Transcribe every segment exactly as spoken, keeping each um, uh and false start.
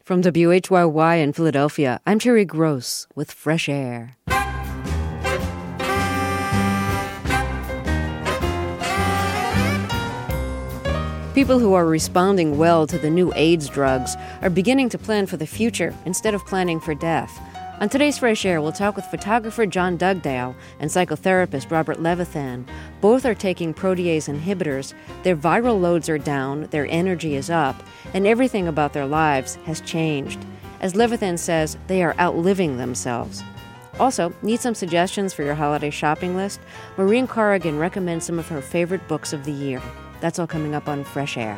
From W H Y Y in Philadelphia, I'm Terry Gross with Fresh Air. People who are responding well to the new AIDS drugs are beginning to plan for the future instead of planning for death. On today's Fresh Air, we'll talk with photographer John Dugdale and psychotherapist Robert Levithan. Both are taking protease inhibitors. Their viral loads are down, their energy is up, and everything about their lives has changed. As Levithan says, they are outliving themselves. Also, need some suggestions for your holiday shopping list? Maureen Corrigan recommends some of her favorite books of the year. That's all coming up on Fresh Air.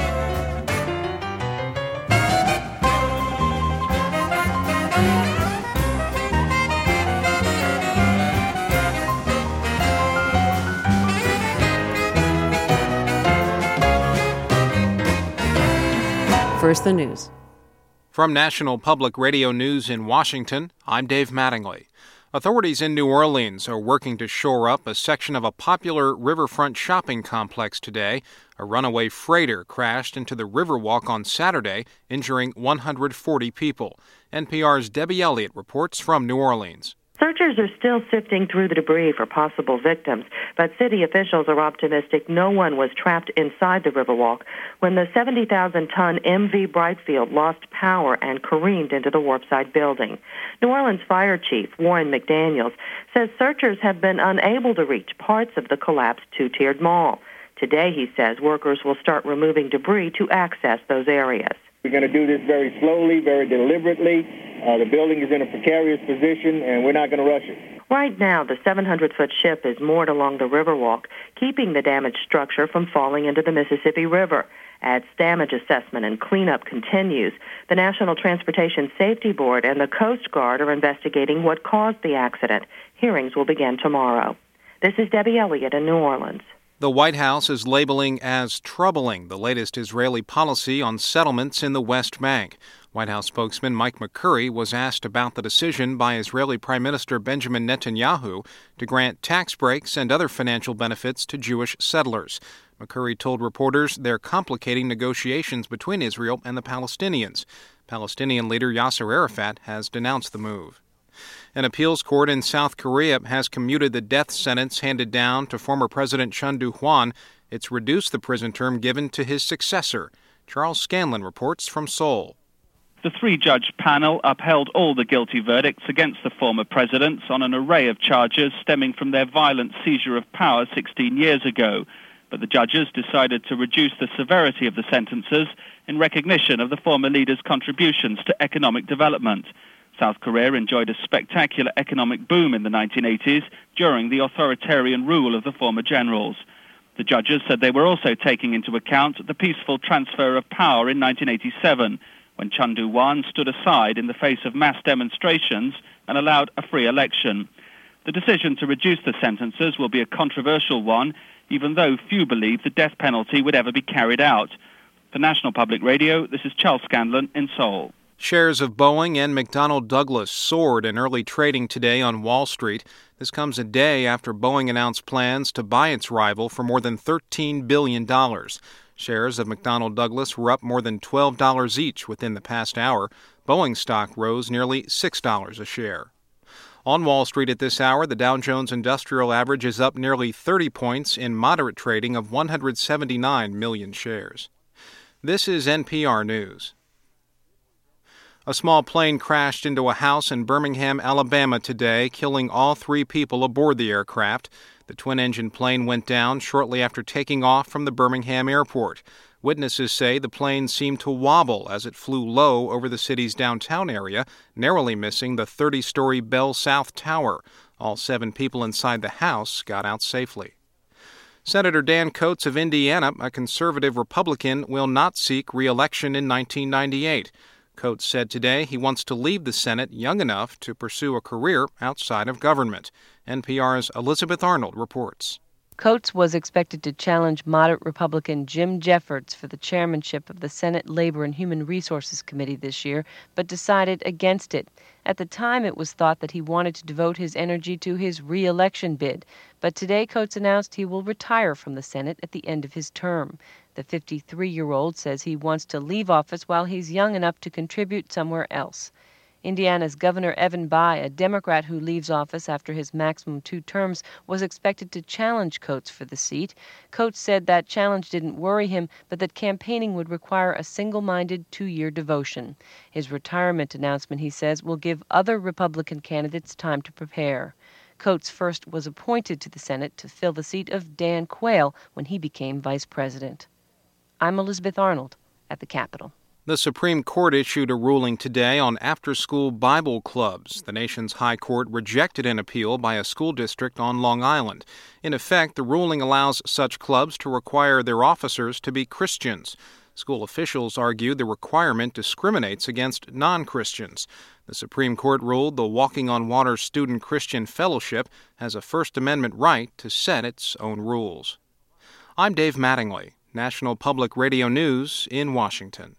First, the news. From National Public Radio News in Washington, I'm Dave Mattingly. Authorities in New Orleans are working to shore up a section of a popular riverfront shopping complex today. A runaway freighter crashed into the Riverwalk on Saturday, injuring one hundred forty people. N P R's Debbie Elliott reports from New Orleans. Searchers are still sifting through the debris for possible victims, but city officials are optimistic no one was trapped inside the Riverwalk when the seventy thousand ton M V Brightfield lost power and careened into the Wharfside building. New Orleans Fire Chief Warren McDaniels says searchers have been unable to reach parts of the collapsed two-tiered mall. Today, he says, workers will start removing debris to access those areas. We're going to do this very slowly, very deliberately. Uh, the building is in a precarious position, and we're not going to rush it. Right now, the seven hundred foot ship is moored along the Riverwalk, keeping the damaged structure from falling into the Mississippi River. As damage assessment and cleanup continues, the National Transportation Safety Board and the Coast Guard are investigating what caused the accident. Hearings will begin tomorrow. This is Debbie Elliott in New Orleans. The White House is labeling as troubling the latest Israeli policy on settlements in the West Bank. White House spokesman Mike McCurry was asked about the decision by Israeli Prime Minister Benjamin Netanyahu to grant tax breaks and other financial benefits to Jewish settlers. McCurry told reporters they're complicating negotiations between Israel and the Palestinians. Palestinian leader Yasser Arafat has denounced the move. An appeals court in South Korea has commuted the death sentence handed down to former President Chun Doo-hwan. It's reduced the prison term given to his successor. Charles Scanlon reports from Seoul. The three-judge panel upheld all the guilty verdicts against the former presidents on an array of charges stemming from their violent seizure of power sixteen years ago. But the judges decided to reduce the severity of the sentences in recognition of the former leader's contributions to economic development. South Korea enjoyed a spectacular economic boom in the nineteen eighties during the authoritarian rule of the former generals. The judges said they were also taking into account the peaceful transfer of power in nineteen eighty-seven, when Chun Doo-hwan stood aside in the face of mass demonstrations and allowed a free election. The decision to reduce the sentences will be a controversial one, even though few believe the death penalty would ever be carried out. For National Public Radio, this is Charles Scanlon in Seoul. Shares of Boeing and McDonnell Douglas soared in early trading today on Wall Street. This comes a day after Boeing announced plans to buy its rival for more than thirteen billion dollars. Shares of McDonnell Douglas were up more than twelve dollars each within the past hour. Boeing stock rose nearly six dollars a share. On Wall Street at this hour, the Dow Jones Industrial Average is up nearly thirty points in moderate trading of one hundred seventy-nine million shares. This is N P R News. A small plane crashed into a house in Birmingham, Alabama today, killing all three people aboard the aircraft. The twin-engine plane went down shortly after taking off from the Birmingham airport. Witnesses say the plane seemed to wobble as it flew low over the city's downtown area, narrowly missing the thirty-story Bell South Tower. All seven people inside the house got out safely. Senator Dan Coats of Indiana, a conservative Republican, will not seek re-election in nineteen ninety-eight. Coats said today he wants to leave the Senate young enough to pursue a career outside of government. N P R's Elizabeth Arnold reports. Coats was expected to challenge moderate Republican Jim Jeffords for the chairmanship of the Senate Labor and Human Resources Committee this year, but decided against it. At the time, it was thought that he wanted to devote his energy to his re-election bid. But today, Coats announced he will retire from the Senate at the end of his term. The fifty-three-year-old says he wants to leave office while he's young enough to contribute somewhere else. Indiana's Governor Evan Bayh, a Democrat who leaves office after his maximum two terms, was expected to challenge Coates for the seat. Coates said that challenge didn't worry him, but that campaigning would require a single-minded two-year devotion. His retirement announcement, he says, will give other Republican candidates time to prepare. Coates first was appointed to the Senate to fill the seat of Dan Quayle when he became vice president. I'm Elizabeth Arnold at the Capitol. The Supreme Court issued a ruling today on after-school Bible clubs. The nation's high court rejected an appeal by a school district on Long Island. In effect, the ruling allows such clubs to require their officers to be Christians. School officials argued the requirement discriminates against non-Christians. The Supreme Court ruled the Walking on Water Student Christian Fellowship has a First Amendment right to set its own rules. I'm Dave Mattingly, National Public Radio News in Washington.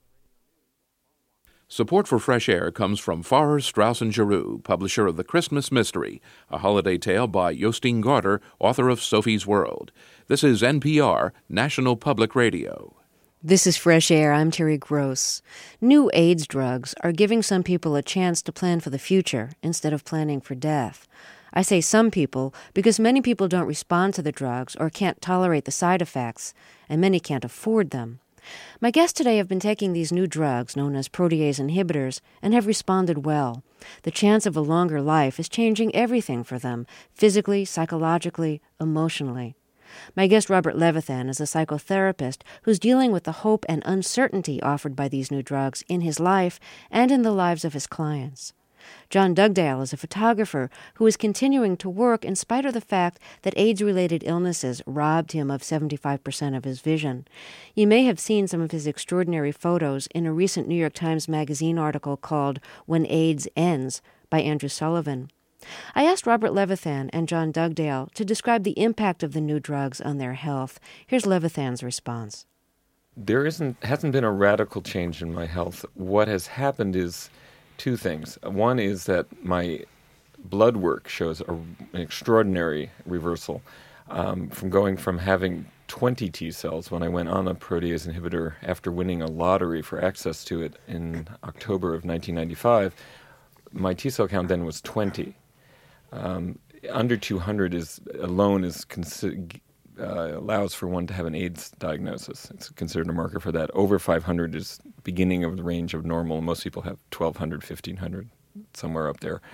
Support for Fresh Air comes from Farrar, Straus and Giroux, publisher of The Christmas Mystery, a holiday tale by Jostein Gaarder, author of Sophie's World. This is N P R, National Public Radio. This is Fresh Air. I'm Terry Gross. New AIDS drugs are giving some people a chance to plan for the future instead of planning for death. I say some people because many people don't respond to the drugs or can't tolerate the side effects, and many can't afford them. My guests today have been taking these new drugs, known as protease inhibitors, and have responded well. The chance of a longer life is changing everything for them, physically, psychologically, emotionally. My guest, Robert Levithan, is a psychotherapist who's dealing with the hope and uncertainty offered by these new drugs in his life and in the lives of his clients. John Dugdale is a photographer who is continuing to work in spite of the fact that AIDS-related illnesses robbed him of seventy-five percent of his vision. You may have seen some of his extraordinary photos in a recent New York Times Magazine article called When AIDS Ends by Andrew Sullivan. I asked Robert Levithan and John Dugdale to describe the impact of the new drugs on their health. Here's Levithan's response. There isn't hasn't been a radical change in my health. What has happened is two things. One is that my blood work shows a, an extraordinary reversal um, from going from having twenty T cells when I went on a protease inhibitor after winning a lottery for access to it in October of nineteen ninety-five. My T cell count then was twenty. Um, under two hundred is alone is consi- uh, allows for one to have an AIDS diagnosis. It's considered a marker for that. Over five hundred is beginning of the range of normal. Most people have twelve hundred, fifteen hundred, somewhere up there.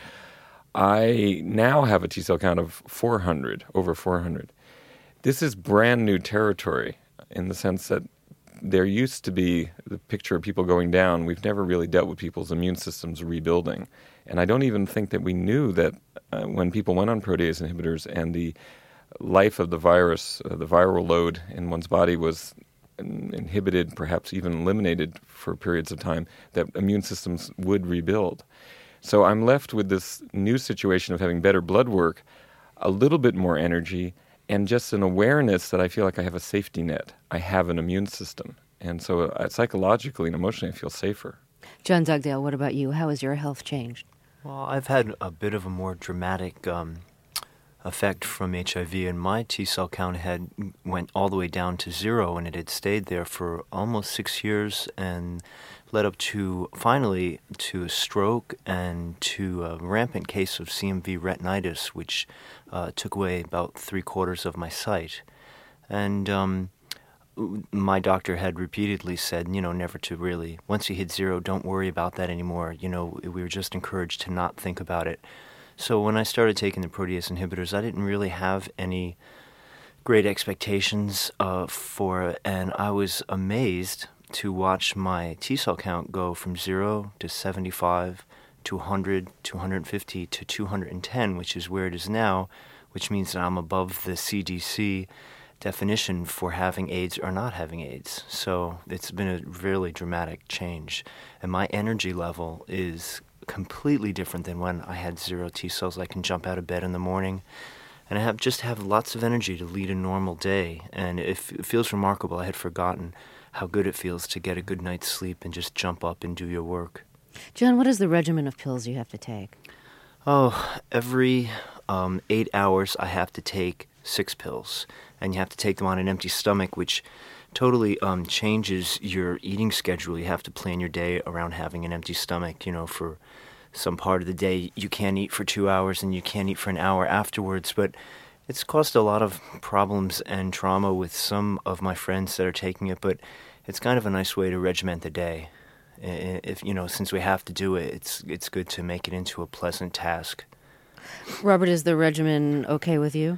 I now have a T cell count of four hundred, over four hundred. This is brand new territory in the sense that there used to be the picture of people going down. We've never really dealt with people's immune systems rebuilding. And I don't even think that we knew that uh, when people went on protease inhibitors and the life of the virus, uh, the viral load in one's body was in- inhibited, perhaps even eliminated for periods of time, that immune systems would rebuild. So I'm left with this new situation of having better blood work, a little bit more energy, and just an awareness that I feel like I have a safety net. I have an immune system. And so uh, psychologically and emotionally, I feel safer. John Dugdale, what about you? How has your health changed? Well, I've had a bit of a more dramatic um, effect from H I V, and my T cell count had went all the way down to zero, and it had stayed there for almost six years and led up to, finally, to a stroke and to a rampant case of C M V retinitis, which uh, took away about three quarters of my sight. And um, my doctor had repeatedly said, you know, never to really, once you hit zero, don't worry about that anymore. You know, we were just encouraged to not think about it. So when I started taking the protease inhibitors, I didn't really have any great expectations uh, for it, and I was amazed to watch my T cell count go from zero to seventy-five to one hundred to one hundred fifty to two hundred ten, which is where it is now, which means that I'm above the C D C definition for having AIDS or not having AIDS. So it's been a really dramatic change. And my energy level is completely different than when I had zero T cells. I can jump out of bed in the morning and I have just have lots of energy to lead a normal day. And it, f- it feels remarkable. I had forgotten how good it feels to get a good night's sleep and just jump up and do your work. John, what is the regimen of pills you have to take? Oh, every um, eight hours I have to take six pills. And you have to take them on an empty stomach, which totally um, changes your eating schedule. You have to plan your day around having an empty stomach. You know, for some part of the day, you can't eat for two hours and you can't eat for an hour afterwards. But it's caused a lot of problems and trauma with some of my friends that are taking it. But it's kind of a nice way to regiment the day. If you know, since we have to do it, it's it's good to make it into a pleasant task. Robert, is the regimen okay with you?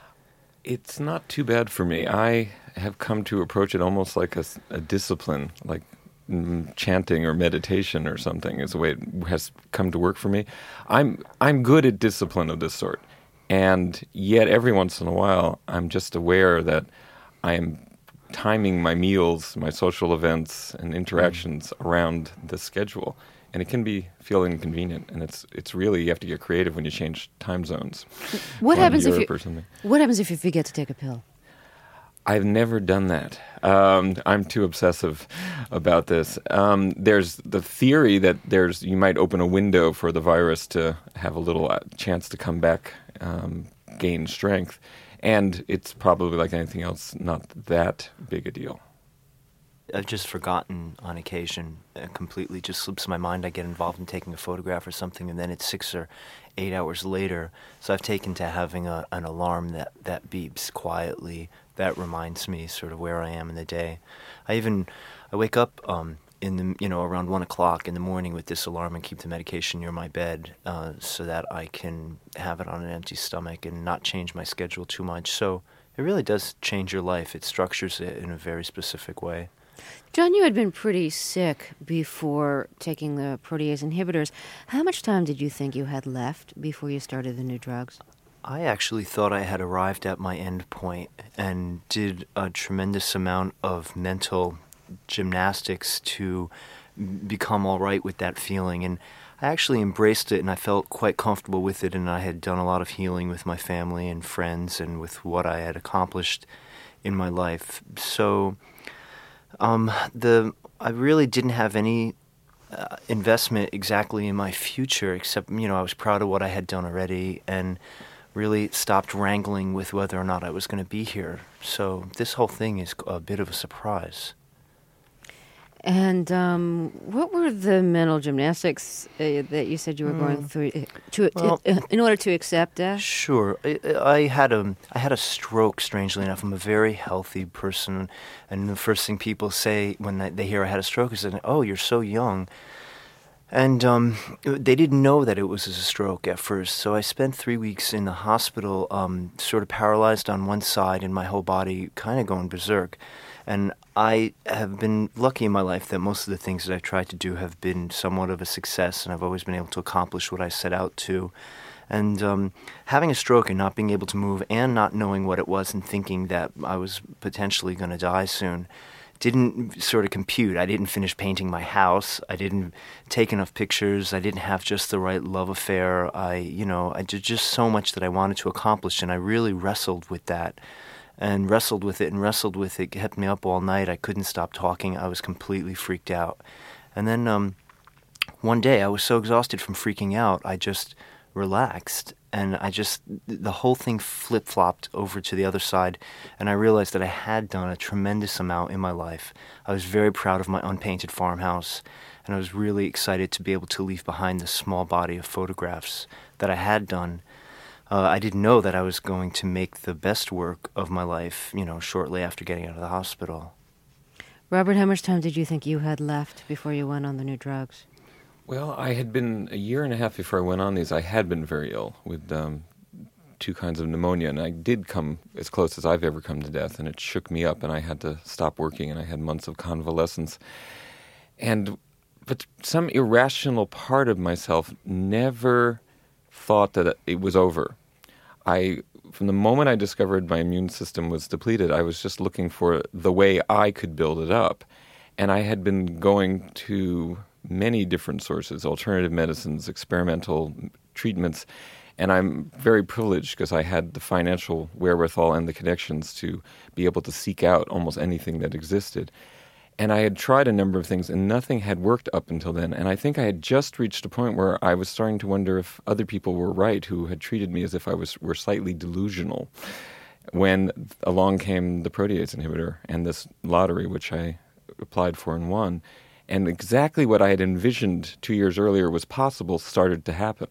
It's not too bad for me. I have come to approach it almost like a, a discipline, like mm, chanting or meditation or something is the way it has come to work for me. I'm I'm good at discipline of this sort, and yet every once in a while I'm just aware that I am timing my meals, my social events, and interactions mm. around the schedule. And it can be feel inconvenient, and it's it's really, you have to get creative when you change time zones. What happens if you What happens if you forget to take a pill? I've never done that. Um, I'm too obsessive about this. Um, there's the theory that there's you might open a window for the virus to have a little chance to come back, um, gain strength, and it's probably like anything else, not that big a deal. I've just forgotten on occasion. It completely just slips my mind. I get involved in taking a photograph or something, and then it's six or eight hours later. So I've taken to having a, an alarm that, that beeps quietly. That reminds me sort of where I am in the day. I even I wake up um, in the you know around one o'clock in the morning with this alarm and keep the medication near my bed uh, so that I can have it on an empty stomach and not change my schedule too much. So it really does change your life. It structures it in a very specific way. John, you had been pretty sick before taking the protease inhibitors. How much time did you think you had left before you started the new drugs? I actually thought I had arrived at my end point and did a tremendous amount of mental gymnastics to become all right with that feeling. And I actually embraced it, and I felt quite comfortable with it, and I had done a lot of healing with my family and friends and with what I had accomplished in my life. So Um, the I really didn't have any uh, investment exactly in my future, except, you know, I was proud of what I had done already and really stopped wrangling with whether or not I was going to be here. So this whole thing is a bit of a surprise. And um, what were the mental gymnastics uh, that you said you were mm. going through uh, to, well, uh, in order to accept death? Sure. I, I had a I had a stroke, strangely enough. I'm a very healthy person, and the first thing people say when they hear I had a stroke is, "Oh, you're so young." And um, they didn't know that it was a stroke at first, so I spent three weeks in the hospital, um, sort of paralyzed on one side and my whole body kind of going berserk. And I have been lucky in my life that most of the things that I've tried to do have been somewhat of a success, and I've always been able to accomplish what I set out to. And um, having a stroke and not being able to move and not knowing what it was and thinking that I was potentially going to die soon didn't sort of compute. I didn't finish painting my house. I didn't take enough pictures. I didn't have just the right love affair. I, you know, I did just so much that I wanted to accomplish, and I really wrestled with that. And wrestled with it and wrestled with it, kept me up all night. I couldn't stop talking. I was completely freaked out. And then um, one day I was so exhausted from freaking out, I just relaxed. And I just, the whole thing flip-flopped over to the other side. And I realized that I had done a tremendous amount in my life. I was very proud of my unpainted farmhouse. And I was really excited to be able to leave behind this small body of photographs that I had done. Uh, I didn't know that I was going to make the best work of my life, you know, shortly after getting out of the hospital. Robert, how much time did you think you had left before you went on the new drugs? Well, I had been, a year and a half before I went on these, I had been very ill with um, two kinds of pneumonia, and I did come as close as I've ever come to death, and it shook me up, and I had to stop working, and I had months of convalescence. And, but some irrational part of myself never thought that it was over. I, from the moment I discovered my immune system was depleted, I was just looking for the way I could build it up. And I had been going to many different sources, alternative medicines, experimental treatments, and I'm very privileged because I had the financial wherewithal and the connections to be able to seek out almost anything that existed. And I had tried a number of things, and nothing had worked up until then. And I think I had just reached a point where I was starting to wonder if other people were right who had treated me as if I was were slightly delusional. when along came the protease inhibitor and this lottery, which I applied for and won. And exactly what I had envisioned two years earlier was possible started to happen.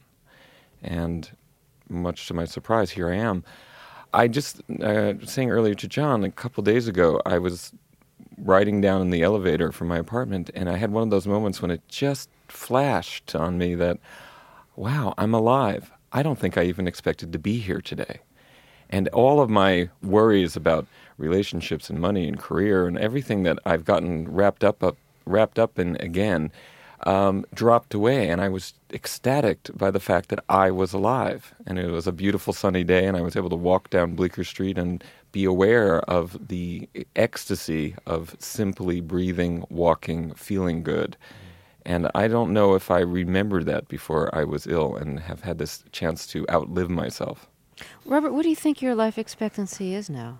And much to my surprise, here I am. I just, uh, was saying earlier to John, a couple days ago, I was riding down in the elevator from my apartment, and I had one of those moments when it just flashed on me that, wow, I'm alive. I don't think I even expected to be here today. And all of my worries about relationships and money and career and everything that I've gotten wrapped up, up wrapped up in again, um, dropped away. And I was ecstatic by the fact that I was alive. And it was a beautiful sunny day, and I was able to walk down Bleecker Street and be aware of the ecstasy of simply breathing, walking, feeling good. And I don't know if I remembered that before I was ill and have had this chance to outlive myself. Robert, what do you think your life expectancy is now?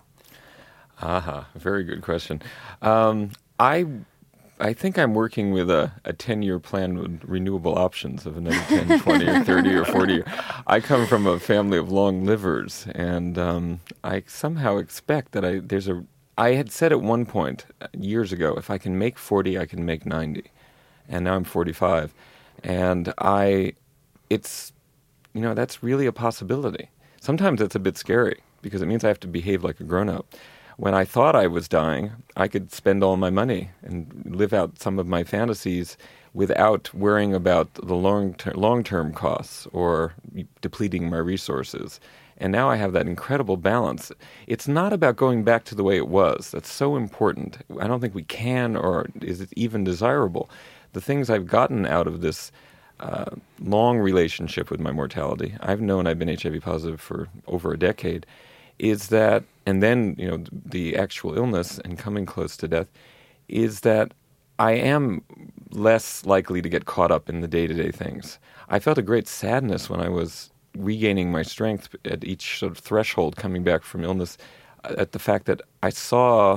Aha, very good question. Um, I I think I'm working with a, a ten-year plan with renewable options of another ten, twenty, or thirty, or forty. I come from a family of long livers, and um, I somehow expect that I there's a. I had said at one point years ago, if I can make forty, I can make ninety, and now I'm forty-five, and I, it's, you know, that's really a possibility. Sometimes it's a bit scary because it means I have to behave like a grown-up. When I thought I was dying, I could spend all my money and live out some of my fantasies without worrying about the long ter- long-term costs or depleting my resources. And now I have that incredible balance. It's not about going back to the way it was. That's so important. I don't think we can, or is it even desirable. The things I've gotten out of this uh, long relationship with my mortality, I've known I've been H I V positive for over a decade, is that, and then, you know, the actual illness and coming close to death, is that I am less likely to get caught up in the day-to-day things. I felt a great sadness when I was regaining my strength at each sort of threshold coming back from illness, at the fact that I saw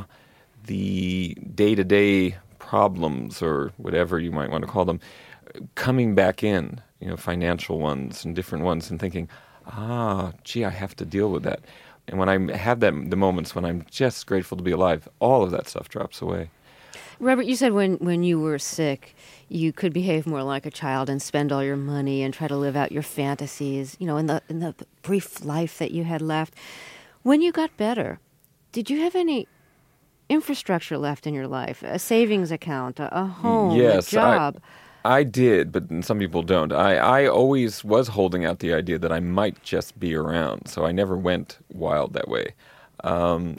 the day-to-day problems, or whatever you might want to call them, coming back in, you know, financial ones and different ones, and thinking, ah, gee, I have to deal with that. And when I have that, the moments when I'm just grateful to be alive, all of that stuff drops away. Robert, you said when, when you were sick, you could behave more like a child and spend all your money and try to live out your fantasies, you know, in the in the brief life that you had left. When you got better, did you have any infrastructure left in your life? A savings account, a, a home, yes, a job? I, I did, but some people don't. I, I always was holding out the idea that I might just be around, so I never went wild that way. Um,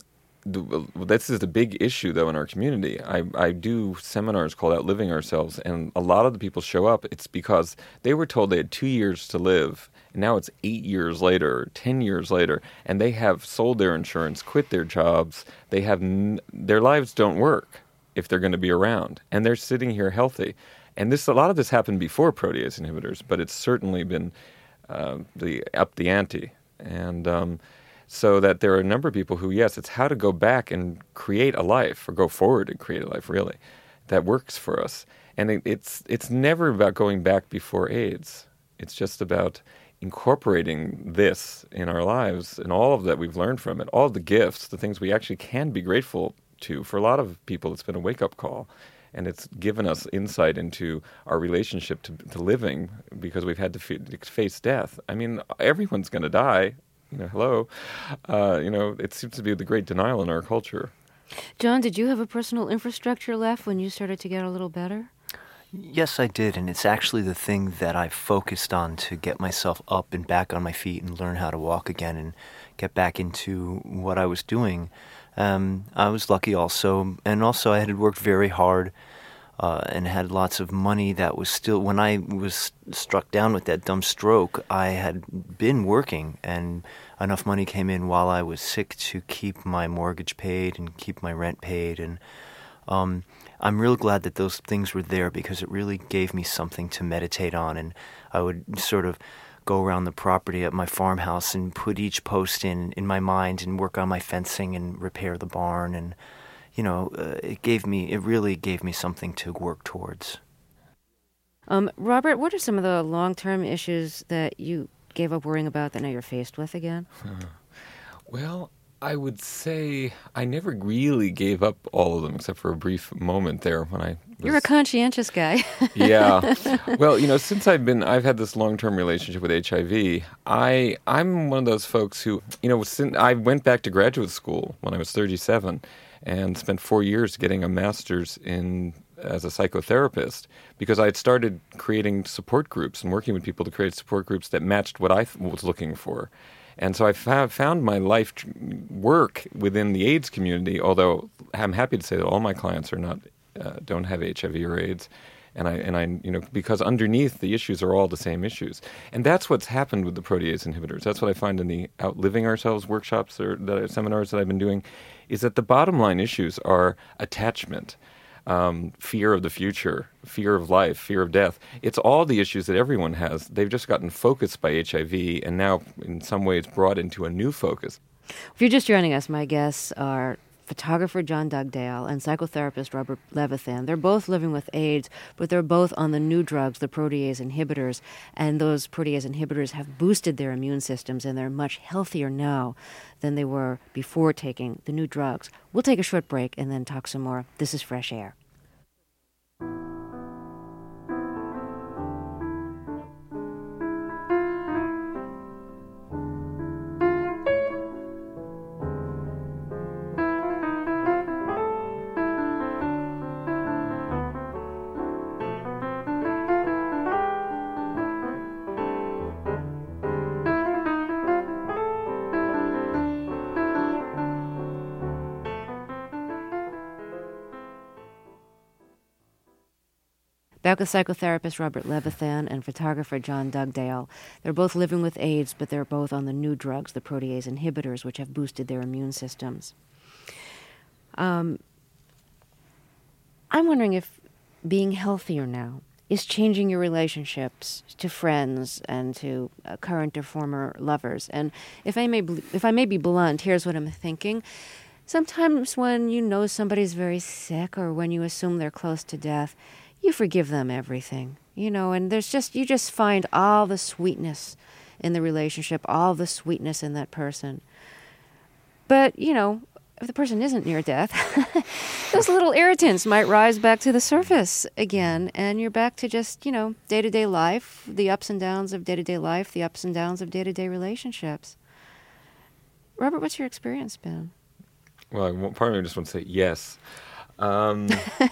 This is a big issue, though, in our community. I, I do seminars called Outliving Ourselves, and a lot of the people show up. It's because they were told they had two years to live, and now it's eight years later, or ten years later, and they have sold their insurance, quit their jobs. They have n- their lives don't work if they're going to be around, and they're sitting here healthy. And this a lot of this happened before protease inhibitors, but it's certainly been uh, the up the ante, and um, so that there are a number of people who, yes, it's how to go back and create a life, or go forward and create a life, really, that works for us. And it, it's it's never about going back before AIDS. It's just about incorporating this in our lives and all of that we've learned from it, all the gifts, the things we actually can be grateful to. For a lot of people, it's been a wake-up call, and it's given us insight into our relationship to, to living, because we've had to f- face death. I mean, everyone's going to die. You know, hello. Uh, you know, it seems to be the great denial in our culture. John, did you have a personal infrastructure left when you started to get a little better? Yes, I did, and it's actually the thing that I focused on to get myself up and back on my feet and learn how to walk again and get back into what I was doing. Um, I was lucky also, and also I had worked very hard uh, and had lots of money that was still, when I was struck down with that dumb stroke, I had been working, and enough money came in while I was sick to keep my mortgage paid and keep my rent paid. And um, I'm real glad that those things were there, because it really gave me something to meditate on. And I would sort of go around the property at my farmhouse and put each post in in my mind and work on my fencing and repair the barn. And you know, uh, it gave me, it really gave me something to work towards. Um, Robert, what are some of the long-term issues that you gave up worrying about that now you're faced with again? Uh, well, I would say I never really gave up all of them, except for a brief moment there when I was... You're a conscientious guy. Yeah. Well, you know, since I've been, I've had this long-term relationship with H I V, I, I'm one of those folks who, you know, since I went back to graduate school when I was thirty-seven and spent four years getting a master's in as a psychotherapist because I had started creating support groups and working with people to create support groups that matched what I th- was looking for. And so I have found my life work within the AIDS community, although I'm happy to say that all my clients are not, uh, don't have H I V or AIDS. And I, and I, you know, because underneath the issues are all the same issues. And that's what's happened with the protease inhibitors. That's what I find in the Outliving Ourselves workshops or the seminars that I've been doing, is that the bottom line issues are attachment, Um, fear of the future, fear of life, fear of death. It's all the issues that everyone has. They've just gotten focused by H I V and now in some ways brought into a new focus. If you're just joining us, my guests are photographer John Dugdale and psychotherapist Robert Levithan. They're both living with AIDS, but they're both on the new drugs, the protease inhibitors, and those protease inhibitors have boosted their immune systems, and they're much healthier now than they were before taking the new drugs. We'll take a short break and then talk some more. This is Fresh Air. Back with psychotherapist Robert Levithan and photographer John Dugdale. They're both living with AIDS, but they're both on the new drugs, the protease inhibitors, which have boosted their immune systems. Um, I'm wondering if being healthier now is changing your relationships to friends and to uh, current or former lovers. And if I may, bl- if I may be blunt, here's what I'm thinking. Sometimes when you know somebody's very sick or when you assume they're close to death, you forgive them everything, you know, and there's just, you just find all the sweetness in the relationship, all the sweetness in that person. But, you know, if the person isn't near death, those little irritants might rise back to the surface again, and you're back to just, you know, day-to-day life, the ups and downs of day-to-day life, the ups and downs of day-to-day relationships. Robert, what's your experience been? Well, part of me just want to say yes. Um,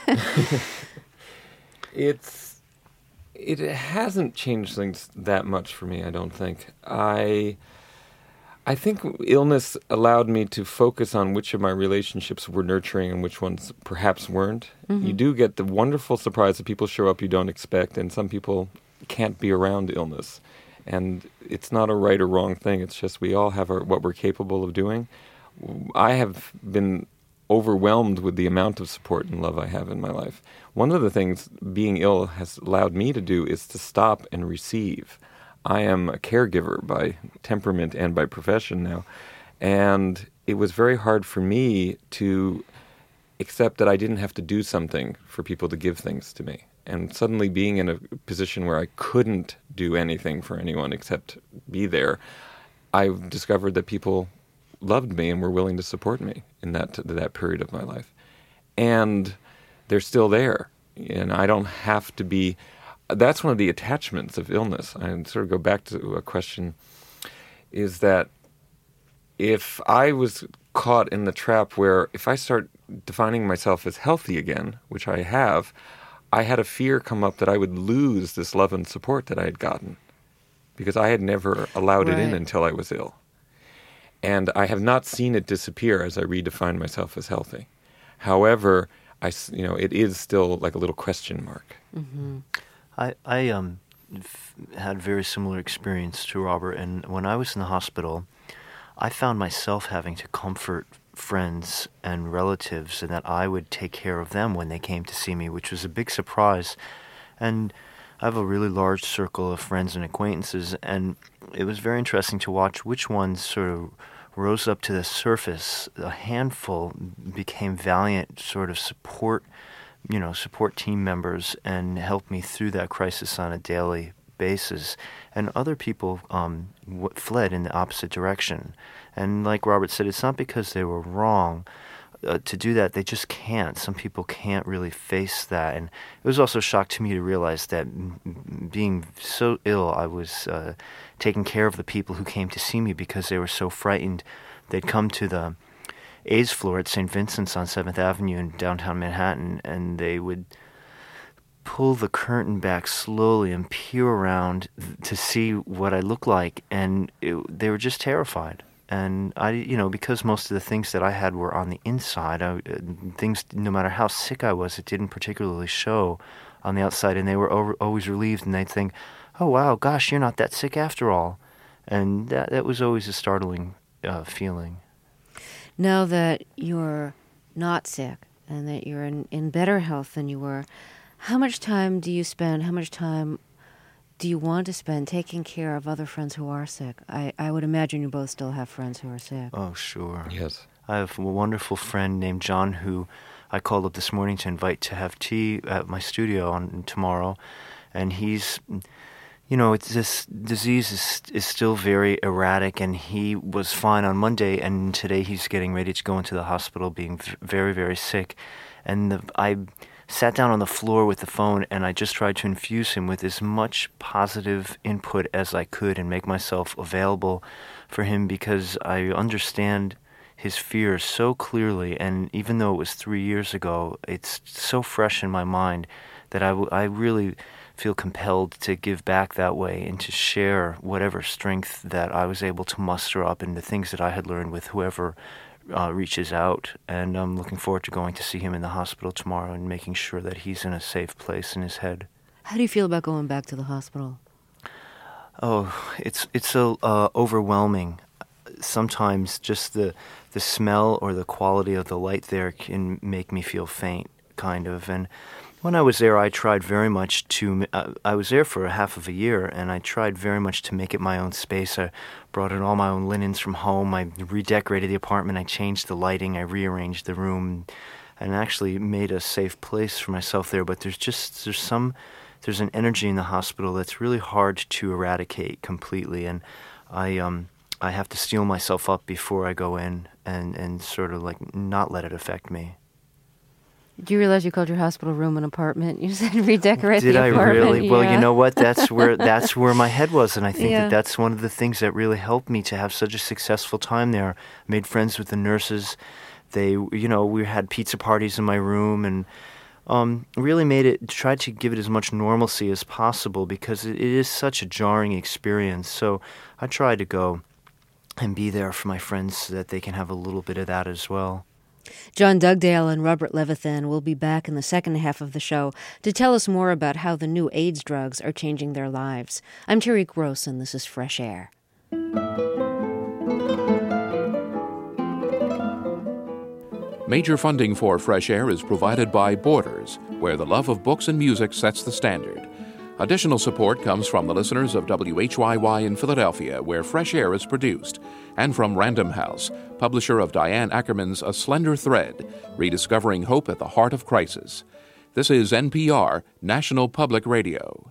it's it hasn't changed things that much for me, I don't think. I I think illness allowed me to focus on which of my relationships were nurturing and which ones perhaps weren't. Mm-hmm. You do get the wonderful surprise that people show up you don't expect, and some people can't be around illness. And it's not a right or wrong thing. It's just we all have our, what we're capable of doing. I have been overwhelmed with the amount of support and love I have in my life. One of the things being ill has allowed me to do is to stop and receive. I am a caregiver by temperament and by profession now, and it was very hard for me to accept that I didn't have to do something for people to give things to me. And suddenly being in a position where I couldn't do anything for anyone except be there, I discovered that people loved me and were willing to support me in that that period of my life. And they're still there. And I don't have to be... That's one of the attachments of illness. I sort of go back to a question, is that if I was caught in the trap where if I start defining myself as healthy again, which I have, I had a fear come up that I would lose this love and support that I had gotten because I had never allowed right. it in until I was ill. And I have not seen it disappear as I redefine myself as healthy. However, I, you know, it is still like a little question mark. Mm-hmm. I, I um, f- had a very similar experience to Robert, and when I was in the hospital, I found myself having to comfort friends and relatives and that I would take care of them when they came to see me, which was a big surprise. And I have a really large circle of friends and acquaintances, and it was very interesting to watch which ones sort of rose up to the surface. A handful became valiant sort of support, you know, support team members and helped me through that crisis on a daily basis, and other people um, w- fled in the opposite direction. And like Robert said, it's not because they were wrong uh, to do that. They just can't. Some people can't really face that. And it was also a shock to me to realize that m- being so ill, I was uh, taking care of the people who came to see me because they were so frightened. They'd come to the AIDS floor at Saint Vincent's on seventh Avenue in downtown Manhattan, and they would pull the curtain back slowly and peer around to see what I look like, and it, they were just terrified. And I, you know, because most of the things that I had were on the inside, I, things, no matter how sick I was, it didn't particularly show on the outside, and they were over, always relieved, and they'd think, oh, wow, gosh, you're not that sick after all. And that, that was always a startling uh, feeling. Now that you're not sick and that you're in, in better health than you were, how much time do you spend, how much time do you want to spend taking care of other friends who are sick? I, I would imagine you both still have friends who are sick. Oh, sure. Yes. I have a wonderful friend named John who I called up this morning to invite to have tea at my studio on tomorrow. And he's, you know, it's this disease is is still very erratic, and he was fine on Monday, and today he's getting ready to go into the hospital being very, very sick. And the, I sat down on the floor with the phone, and I just tried to infuse him with as much positive input as I could and make myself available for him, because I understand his fear so clearly, and even though it was three years ago, it's so fresh in my mind that I, w- I really feel compelled to give back that way and to share whatever strength that I was able to muster up and the things that I had learned with whoever uh, reaches out. And I'm looking forward to going to see him in the hospital tomorrow and making sure that he's in a safe place in his head. How do you feel about going back to the hospital? Oh, it's it's so uh, overwhelming. Sometimes just the the smell or the quality of the light there can make me feel faint, kind of. And when I was there, I tried very much to, uh, I was there for a half of a year, and I tried very much to make it my own space. I brought in all my own linens from home. I redecorated the apartment. I changed the lighting. I rearranged the room and actually made a safe place for myself there. But there's just, there's some, there's an energy in the hospital that's really hard to eradicate completely. And I, um, I have to steel myself up before I go in and, and sort of like not let it affect me. Do you realize you called your hospital room an apartment? You said redecorate Did the I apartment. really? Yeah. Well, you know what? That's where that's where my head was, and I think Yeah. that that's one of the things that really helped me to have such a successful time there. I made friends with the nurses. They, you know, we had pizza parties in my room, and um, really made it, tried to give it as much normalcy as possible, because it, it is such a jarring experience. So I tried to go and be there for my friends so that they can have a little bit of that as well. John Dugdale and Robert Levithan will be back in the second half of the show to tell us more about how the new AIDS drugs are changing their lives. I'm Terry Gross, and this is Fresh Air. Major funding for Fresh Air is provided by Borders, where the love of books and music sets the standard. Additional support comes from the listeners of W H Y Y in Philadelphia, where Fresh Air is produced, and from Random House, publisher of Diane Ackerman's A Slender Thread, Rediscovering Hope at the Heart of Crisis. This is N P R, National Public Radio.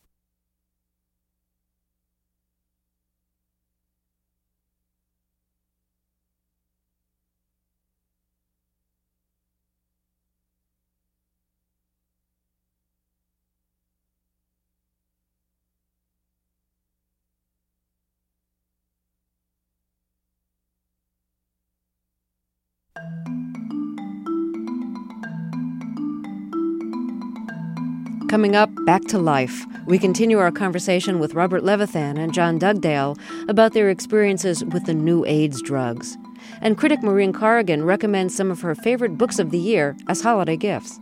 Coming up, Back to Life. We continue our conversation with Robert Levithan and John Dugdale about their experiences with the new AIDS drugs. And critic Maureen Corrigan recommends some of her favorite books of the year as holiday gifts.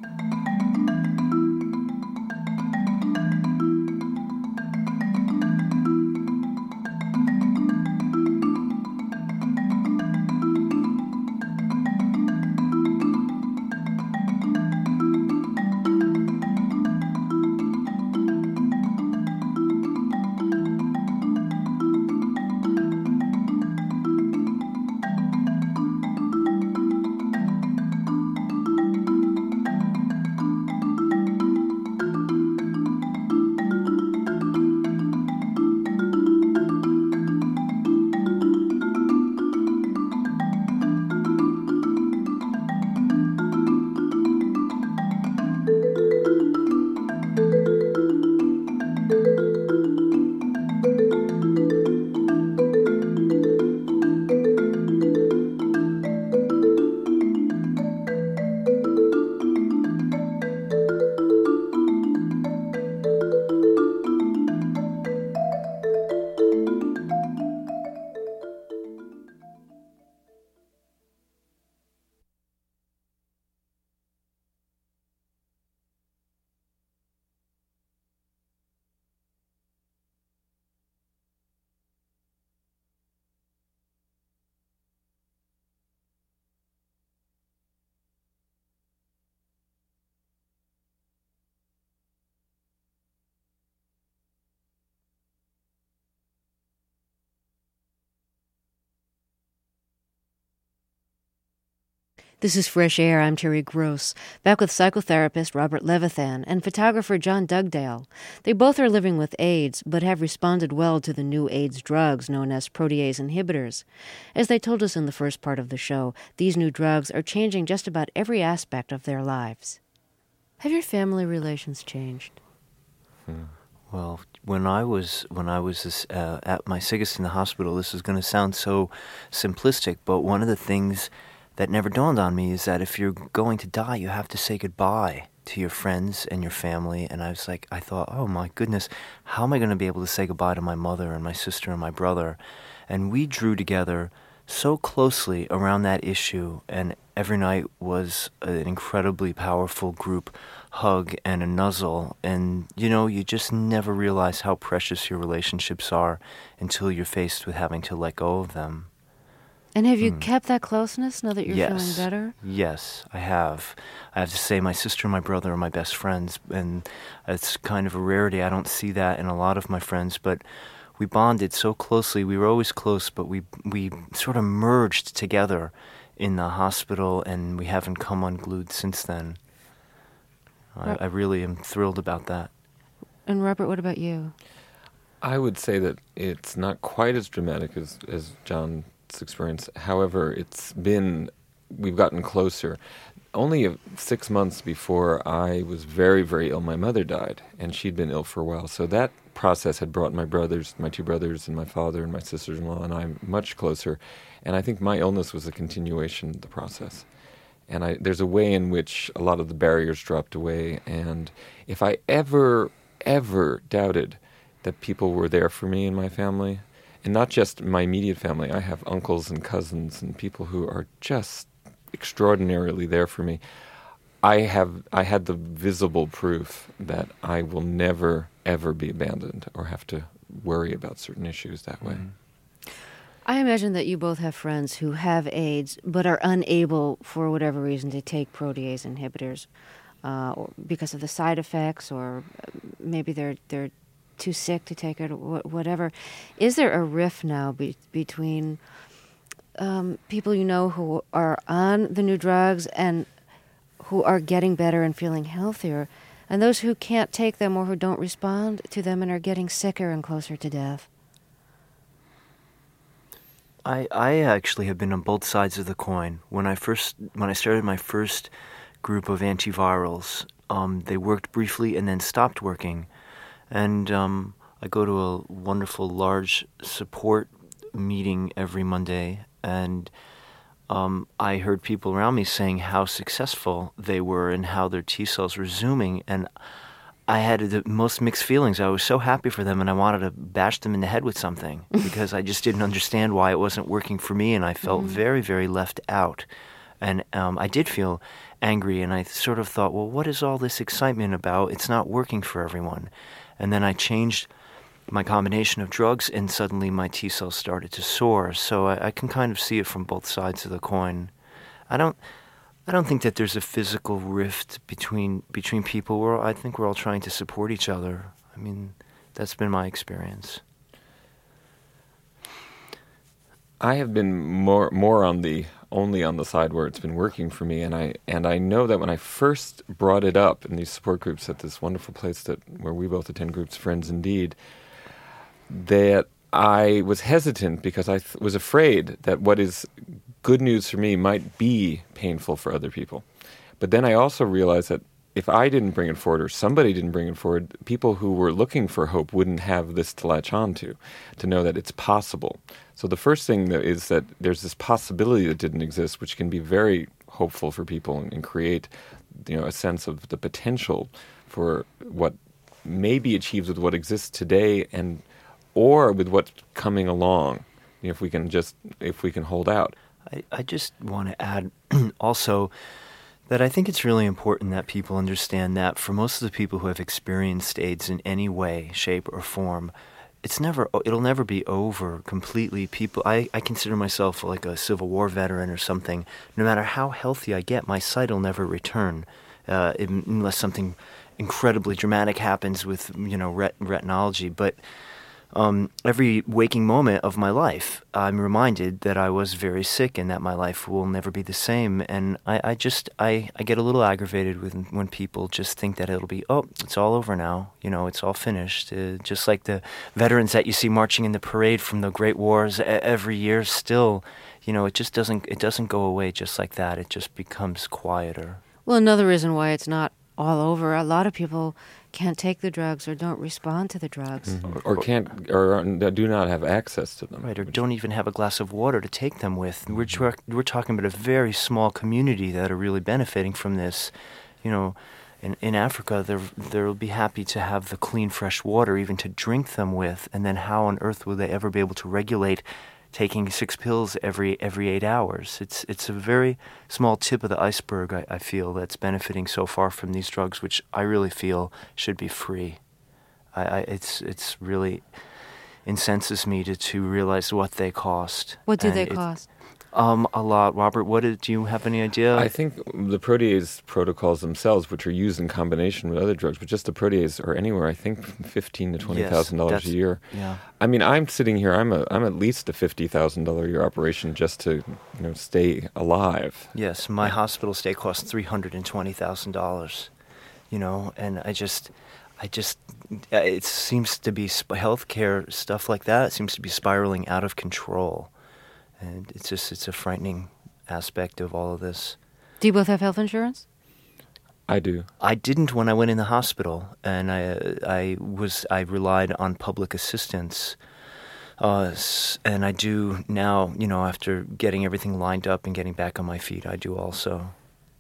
This is Fresh Air. I'm Terry Gross, back with psychotherapist Robert Levithan and photographer John Dugdale. They both are living with AIDS, but have responded well to the new AIDS drugs known as protease inhibitors. As they told us in the first part of the show, these new drugs are changing just about every aspect of their lives. Have your family relations changed? Hmm. Well, when I was when I was uh, at my sickest in the hospital, this is going to sound so simplistic, but one of the things that never dawned on me is that if you're going to die, you have to say goodbye to your friends and your family. And I was like, I thought, oh my goodness, how am I going to be able to say goodbye to my mother and my sister and my brother? And we drew together so closely around that issue, and every night was an incredibly powerful group hug and a nuzzle. And, you know, you just never realize how precious your relationships are until you're faced with having to let go of them. And have you Hmm. kept that closeness now that you're yes. feeling better? Yes, I have. I have to say my sister and my brother are my best friends, and it's kind of a rarity. I don't see that in a lot of my friends, but we bonded so closely. We were always close, but we we sort of merged together in the hospital, and we haven't come unglued since then. I, I really am thrilled about that. And Robert, what about you? I would say that it's not quite as dramatic as, as John's experience. However, it's been, we've gotten closer. Only a, six months before I was very, very ill, my mother died, and she'd been ill for a while. So that process had brought my brothers, my two brothers, and my father and my sisters-in-law and I much closer. And I think my illness was a continuation of the process. And I, there's a way in which a lot of the barriers dropped away. And if I ever, ever doubted that people were there for me and my family, and not just my immediate family, I have uncles and cousins and people who are just extraordinarily there for me. I have I had the visible proof that I will never, ever be abandoned or have to worry about certain issues that way. Mm-hmm. I imagine that you both have friends who have AIDS but are unable, for whatever reason, to take protease inhibitors uh, or because of the side effects, or maybe they're they're too sick to take it, or whatever. Is there a rift now be- between um, people you know who are on the new drugs and who are getting better and feeling healthier, and those who can't take them or who don't respond to them and are getting sicker and closer to death? I, I actually have been on both sides of the coin. When I first when I started my first group of antivirals, um, they worked briefly and then stopped working. And um, I go to a wonderful large support meeting every Monday, and um, I heard people around me saying how successful they were and how their T cells were zooming, and I had the most mixed feelings. I was so happy for them, and I wanted to bash them in the head with something because I just didn't understand why it wasn't working for me, and I felt mm-hmm. very, very left out. And um, I did feel angry, and I sort of thought, well, what is all this excitement about? It's not working for everyone. And then I changed my combination of drugs, and suddenly my T cells started to soar. So I, I can kind of see it from both sides of the coin. I don't, I don't think that there's a physical rift between between people. We're, I think we're all trying to support each other. I mean, that's been my experience. I have been more more on the only on the side where it's been working for me, and I and I know that when I first brought it up in these support groups at this wonderful place that where we both attend groups, Friends Indeed, that I was hesitant because I th- was afraid that what is good news for me might be painful for other people. But then I also realized that if I didn't bring it forward or somebody didn't bring it forward, people who were looking for hope wouldn't have this to latch on to, to know that it's possible. So the first thing that is that there's this possibility that didn't exist, which can be very hopeful for people and, and create, you know, a sense of the potential for what may be achieved with what exists today and or with what's coming along, you know, if we can just if we can hold out. I, I just want to add also that I think it's really important that people understand that for most of the people who have experienced AIDS in any way, shape, or form, it's never it'll never be over completely. People, I, I consider myself like a Civil War veteran or something. No matter how healthy I get, my sight will never return uh, unless something incredibly dramatic happens with, you know, ret- retinology. But um, every waking moment of my life, I'm reminded that I was very sick and that my life will never be the same. And I, I just, I, I get a little aggravated with when people just think that it'll be, oh, it's all over now. You know, it's all finished. Uh, just like the veterans that you see marching in the parade from the Great Wars every year still, you know, it just doesn't, it doesn't go away just like that. It just becomes quieter. Well, another reason why it's not all over, a lot of people can't take the drugs or don't respond to the drugs. Mm-hmm. Or, or can't, or do not have access to them. Right, or don't even have a glass of water to take them with. We're, tra- we're talking about a very small community that are really benefiting from this. You know, in, in Africa, they're, they'll be happy to have the clean, fresh water even to drink them with, and then how on earth will they ever be able to regulate taking six pills every every eight hours? It's it's a very small tip of the iceberg, I, I feel, that's benefiting so far from these drugs, which I really feel should be free. I, I it's it's really incenses me to, to realize what they cost. What do and they it, cost? Um, a lot. Robert, what did, do you have any idea? I think the protease protocols themselves, which are used in combination with other drugs, but just the protease or anywhere, I think fifteen to twenty thousand yes, dollars a year. Yeah. I mean, I'm sitting here. I'm a I'm at least a fifty thousand dollar a year operation just to you know stay alive. Yes, my hospital stay costs three hundred and twenty thousand dollars. You know, and I just. I just, it seems to be sp- healthcare stuff like that. It seems to be spiraling out of control. And it's just, it's a frightening aspect of all of this. Do you both have health insurance? I do. I didn't when I went in the hospital, and I, I was, I relied on public assistance. Uh, and I do now, you know, after getting everything lined up and getting back on my feet, I do also.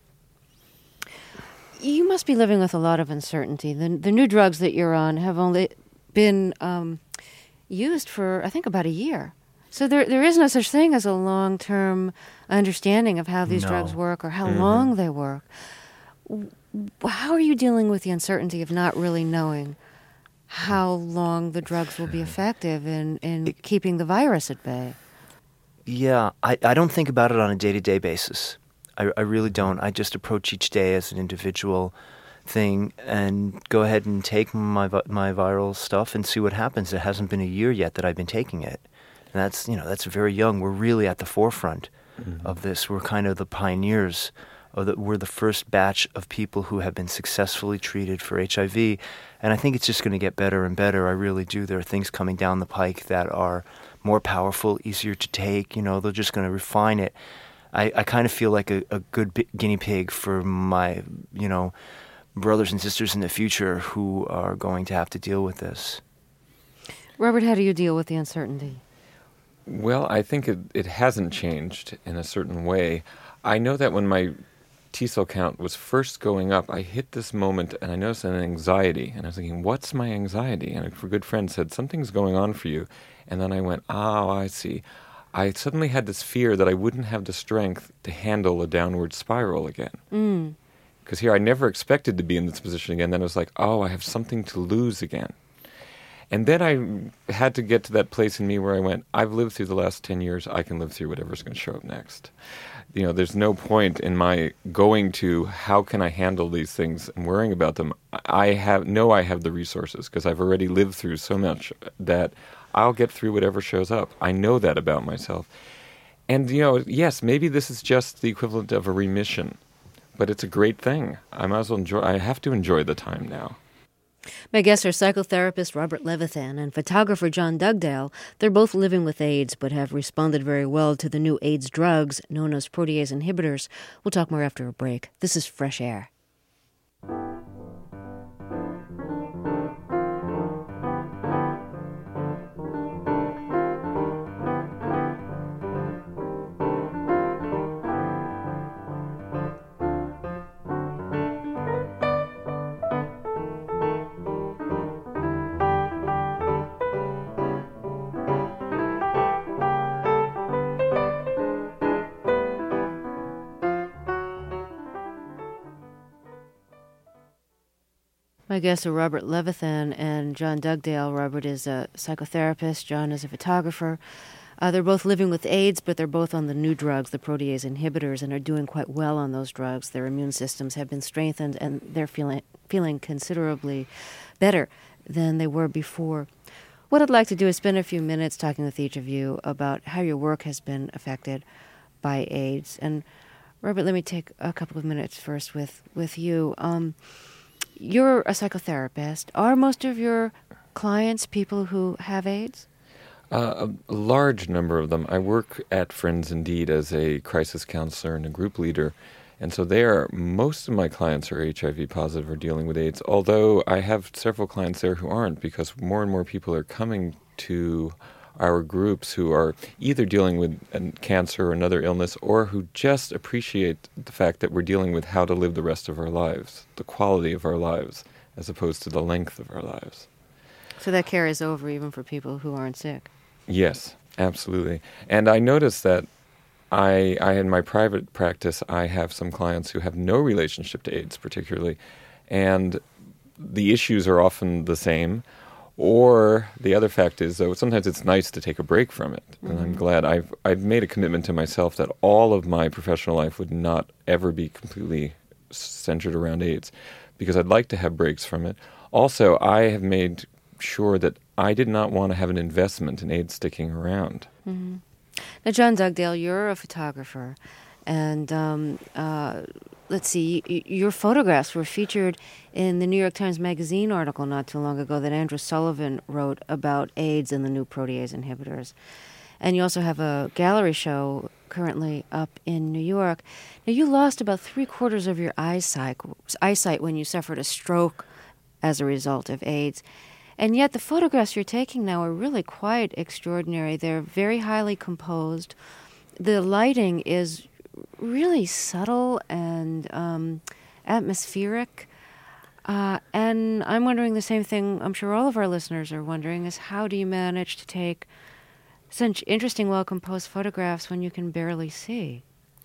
You must be living with a lot of uncertainty. The, the new drugs that you're on have only been um, used for, I think, about a year. So there there is no such thing as a long-term understanding of how these No. drugs work or how Mm-hmm. long they work. How are you dealing with the uncertainty of not really knowing how long the drugs will be effective in, in keeping the virus at bay? Yeah, I, I don't think about it on a day-to-day basis. I, I really don't. I just approach each day as an individual thing and go ahead and take my vi- my viral stuff and see what happens. It hasn't been a year yet that I've been taking it. And that's, you know, that's very young. We're really at the forefront mm-hmm. of this. We're kind of the pioneers. Of the, we're the first batch of people who have been successfully treated for H I V. And I think it's just going to get better and better. I really do. There are things coming down the pike that are more powerful, easier to take. You know, they're just going to refine it. I, I kind of feel like a, a good bi- guinea pig for my, you know, brothers and sisters in the future who are going to have to deal with this. Robert, how do you deal with the uncertainty? Well, I think it, it hasn't changed in a certain way. I know that when my T-cell count was first going up, I hit this moment and I noticed an anxiety. And I was thinking, what's my anxiety? And a good friend said, something's going on for you. And then I went, oh, I see. I suddenly had this fear that I wouldn't have the strength to handle a downward spiral again. Mm. Because here I never expected to be in this position again. Then it was like, oh, I have something to lose again. And then I had to get to that place in me where I went, I've lived through the last ten years. I can live through whatever's going to show up next. You know, there's no point in my going to how can I handle these things and worrying about them. I have know I have the resources because I've already lived through so much that I'll get through whatever shows up. I know that about myself. And, you know, yes, maybe this is just the equivalent of a remission, but it's a great thing. I might as well enjoy, I have to enjoy the time now. My guests are psychotherapist Robert Levithan and photographer John Dugdale. They're both living with AIDS, but have responded very well to the new AIDS drugs known as protease inhibitors. We'll talk more after a break. This is Fresh Air. My guests are Robert Levithan and John Dugdale. Robert is a psychotherapist. John is a photographer. Uh, they're both living with AIDS, but they're both on the new drugs, the protease inhibitors, and are doing quite well on those drugs. Their immune systems have been strengthened, and they're feeling feeling considerably better than they were before. what I'd like to do is spend a few minutes talking with each of you about how your work has been affected by AIDS. And Robert, let me take a couple of minutes first with, with you. Um, you're a psychotherapist. Are most of your clients people who have AIDS? Uh, a large number of them. I work at Friends Indeed as a crisis counselor and a group leader. And so there, most of my clients are H I V positive or dealing with AIDS, although I have several clients there who aren't, because more and more people are coming to our groups who are either dealing with cancer or another illness, or who just appreciate the fact that we're dealing with how to live the rest of our lives, the quality of our lives, as opposed to the length of our lives. So that carries over even for people who aren't sick? Yes, absolutely. And I noticed that I, I in my private practice, I have some clients who have no relationship to AIDS particularly, and the issues are often the same. Or the other fact is, though, sometimes it's nice to take a break from it. Mm-hmm. And I'm glad I've I've made a commitment to myself that all of my professional life would not ever be completely centered around AIDS, because I'd like to have breaks from it. Also, I have made sure that I did not want to have an investment in AIDS sticking around. Mm-hmm. Now, John Dugdale, you're a photographer, and um, uh, let's see, y- your photographs were featured in the New York Times Magazine article not too long ago that Andrew Sullivan wrote about AIDS and the new protease inhibitors. And you also have a gallery show currently up in New York. Now, you lost about three quarters of your eyesight, eyesight when you suffered a stroke as a result of AIDS. And yet the photographs you're taking now are really quite extraordinary. They're very highly composed. The lighting is really subtle and um, atmospheric. Uh, and I'm wondering the same thing I'm sure all of our listeners are wondering, is how do you manage to take such interesting, well-composed photographs when you can barely see?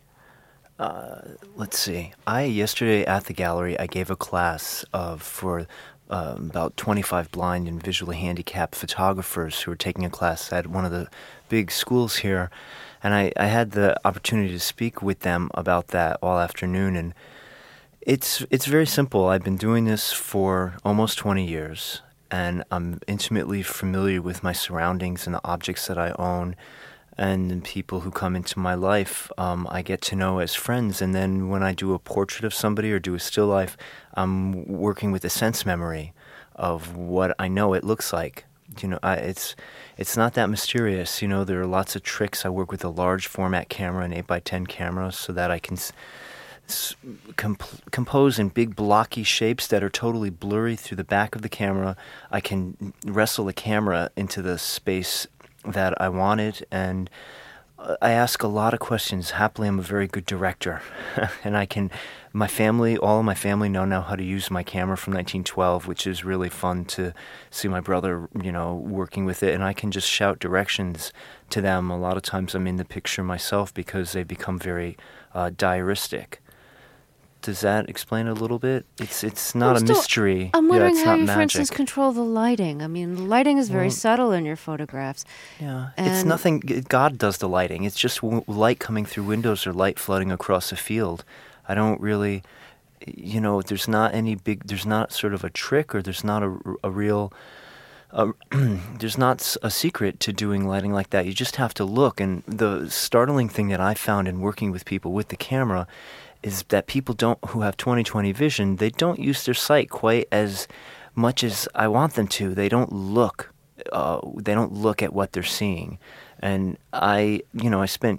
Uh, let's see. I, yesterday at the gallery, I gave a class of for uh, about twenty-five blind and visually handicapped photographers who were taking a class at one of the big schools here. And I, I had the opportunity to speak with them about that all afternoon. And it's it's very simple. I've been doing this for almost twenty years, and I'm intimately familiar with my surroundings and the objects that I own and the people who come into my life. Um, I get to know as friends. And then when I do a portrait of somebody or do a still life, I'm working with a sense memory of what I know it looks like. You know, I, it's it's not that mysterious. You know, there are lots of tricks. I work with a large format camera, an eight by ten camera, so that I can s- s- comp- compose in big blocky shapes that are totally blurry through the back of the camera. I can wrestle the camera into the space that I wanted, and I ask a lot of questions. Happily, I'm a very good director, and I can. My family, all of my family, know now how to use my camera from nineteen twelve, which is really fun to see my brother, you know, working with it, and I can just shout directions to them. A lot of times, I'm in the picture myself because they become very uh, diaristic. Does that explain a little bit? It's it's not I'm a still, mystery. I'm wondering yeah, it's how not you, magic. for instance, control the lighting. I mean, the lighting is very well, subtle in your photographs. Yeah, and it's nothing. God does the lighting. It's just w- light coming through windows or light flooding across a field. I don't really, you know, there's not any big, there's not sort of a trick, or there's not a, a real, uh, there's not a secret to doing lighting like that. You just have to look. And the startling thing that I found in working with people with the camera is that people don't, who have twenty twenty vision, they don't use their sight quite as much as I want them to. They don't look, uh, they don't look at what they're seeing. And I, you know, I spent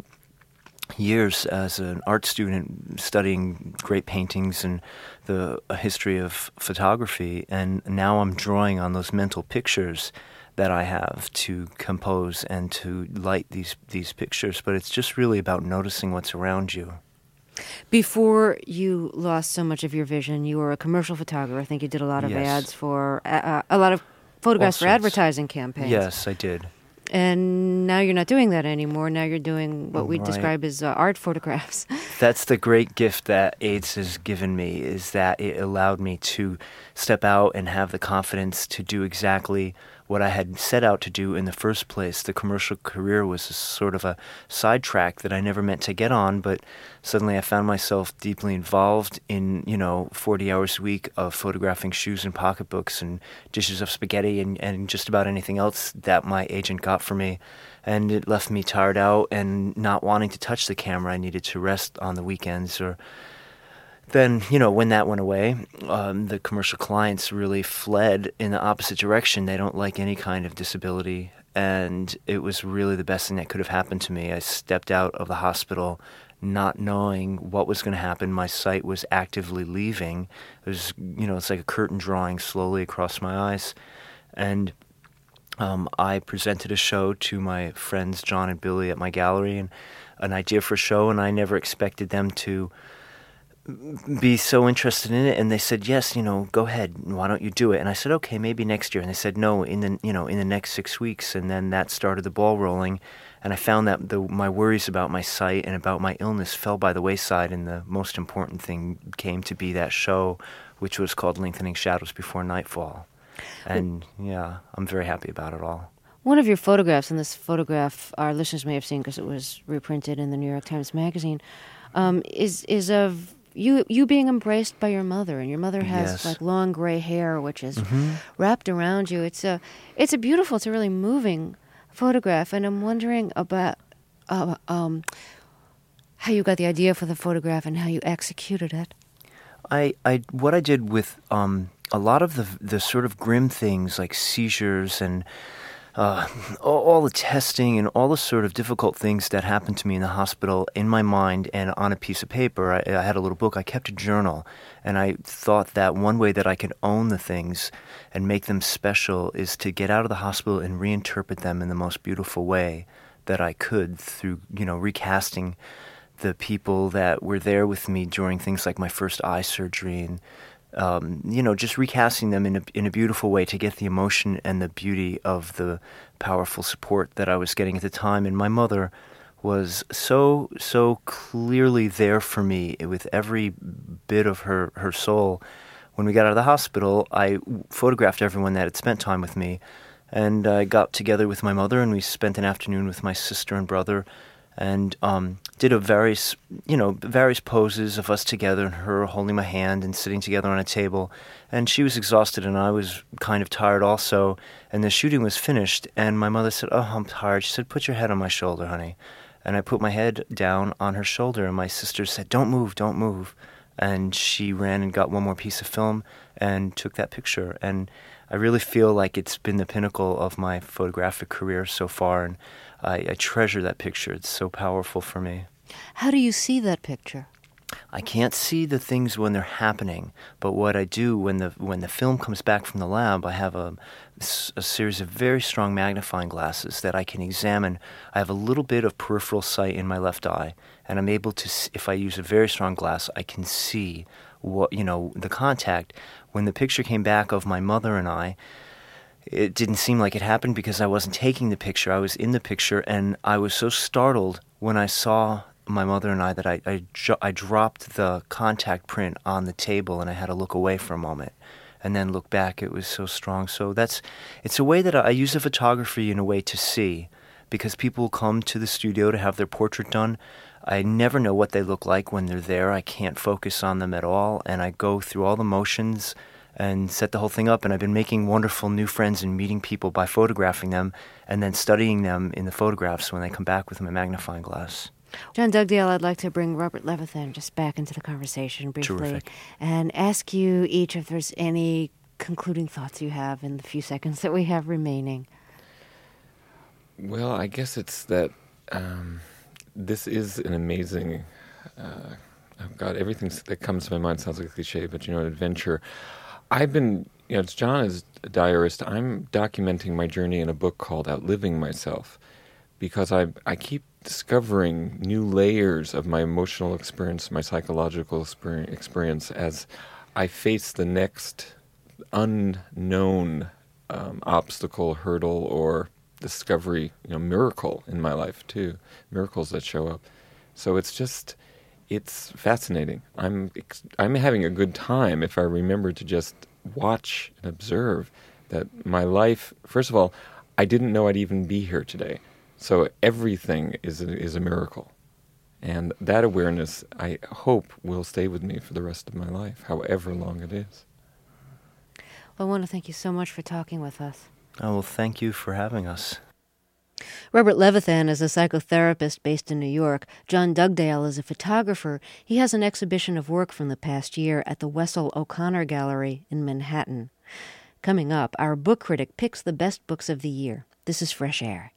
years as an art student studying great paintings and the history of photography, and now I'm drawing on those mental pictures that I have to compose and to light these these pictures. But it's just really about noticing what's around you. Before you lost so much of your vision, you were a commercial photographer. I think you did a lot of Yes. ads for, uh, a lot of photographs All for sorts. advertising campaigns. Yes, I did. And now you're not doing that anymore. Now you're doing what we Right. describe as uh, art photographs. That's the great gift that AIDS has given me, is that it allowed me to step out and have the confidence to do exactly what I had set out to do in the first place. The commercial career was a sort of a sidetrack that I never meant to get on, but suddenly I found myself deeply involved in, you know, forty hours a week of photographing shoes and pocketbooks and dishes of spaghetti and, and just about anything else that my agent got for me. And it left me tired out and not wanting to touch the camera. I needed to rest on the weekends. Or then, you know, when that went away, um, the commercial clients really fled in the opposite direction. They don't like any kind of disability. And it was really the best thing that could have happened to me. I stepped out of the hospital not knowing what was going to happen. My sight was actively leaving. It was, you know, it's like a curtain drawing slowly across my eyes. And Um, I presented a show to my friends John and Billy at my gallery, and an idea for a show, and I never expected them to be so interested in it. And they said, "Yes, you know, go ahead. Why don't you do it?" And I said, "Okay, maybe next year." And they said, "No, in the you know in the next six weeks." And then that started the ball rolling, and I found that the, my worries about my sight and about my illness fell by the wayside, and the most important thing came to be that show, which was called Lengthening Shadows Before Nightfall. And, yeah, I'm very happy about it all. One of your photographs, and this photograph our listeners may have seen because it was reprinted in the New York Times Magazine, um, is is of you you being embraced by your mother. And your mother has, Yes. like, long gray hair, which is Mm-hmm. wrapped around you. It's a, it's a beautiful, it's a really moving photograph. And I'm wondering about uh, um, how you got the idea for the photograph and how you executed it. I, I what I did with um, a lot of the the sort of grim things like seizures and uh, all, all the testing and all the sort of difficult things that happened to me in the hospital in my mind and on a piece of paper. I, I had a little book. I kept a journal, and I thought that one way that I could own the things and make them special is to get out of the hospital and reinterpret them in the most beautiful way that I could through, you know, recasting the people that were there with me during things like my first eye surgery and, um, you know, just recasting them in a, in a beautiful way to get the emotion and the beauty of the powerful support that I was getting at the time. And my mother was so, so clearly there for me with every bit of her, her soul. When we got out of the hospital, I photographed everyone that had spent time with me. And I got together with my mother, and we spent an afternoon with my sister and brother, and um, did a various, you know, various poses of us together, and her holding my hand and sitting together on a table. And she was exhausted, and I was kind of tired also. And the shooting was finished, and my mother said, "Oh, I'm tired." She said, "Put your head on my shoulder, honey." And I put my head down on her shoulder, and my sister said, "Don't move, don't move." And she ran and got one more piece of film and took that picture. And I really feel like it's been the pinnacle of my photographic career so far, and I, I treasure that picture. It's so powerful for me. How do you see that picture? I can't see the things when they're happening, but what I do when the when the film comes back from the lab, I have a, a series of very strong magnifying glasses that I can examine. I have a little bit of peripheral sight in my left eye, and I'm able to, if I use a very strong glass, I can see what, you know, the contact. When the picture came back of my mother and I, it didn't seem like it happened because I wasn't taking the picture. I was in the picture, and I was so startled when I saw my mother and I that I, I, I dropped the contact print on the table, and I had to look away for a moment and then look back. It was so strong. So that's, it's a way that I, I use the photography in a way to see, because people come to the studio to have their portrait done. I never know what they look like when they're there. I can't focus on them at all, and I go through all the motions and set the whole thing up. And I've been making wonderful new friends and meeting people by photographing them and then studying them in the photographs when they come back with my magnifying glass. John Dugdale, I'd like to bring Robert Levithan just back into the conversation briefly. Terrific. And ask you each if there's any concluding thoughts you have in the few seconds that we have remaining. Well, I guess it's that um, this is an amazing, uh, oh God, everything that comes to my mind sounds like a cliche, but, you know, an adventure. I've been, you know, as John is a diarist, I'm documenting my journey in a book called Outliving Myself, because I I keep discovering new layers of my emotional experience, my psychological experience, as I face the next unknown um, obstacle, hurdle, or discovery, you know, miracle in my life too, miracles that show up. So it's just, it's fascinating. I'm I'm having a good time if I remember to just watch and observe that my life, first of all, I didn't know I'd even be here today. So everything is a, is a miracle. And that awareness, I hope, will stay with me for the rest of my life, however long it is. Well, I want to thank you so much for talking with us. Oh, well, thank you for having us. Robert Levithan is a psychotherapist based in New York. John Dugdale is a photographer. He has an exhibition of work from the past year at the Wessel O'Connor Gallery in Manhattan. Coming up, our book critic picks the best books of the year. This is Fresh Air.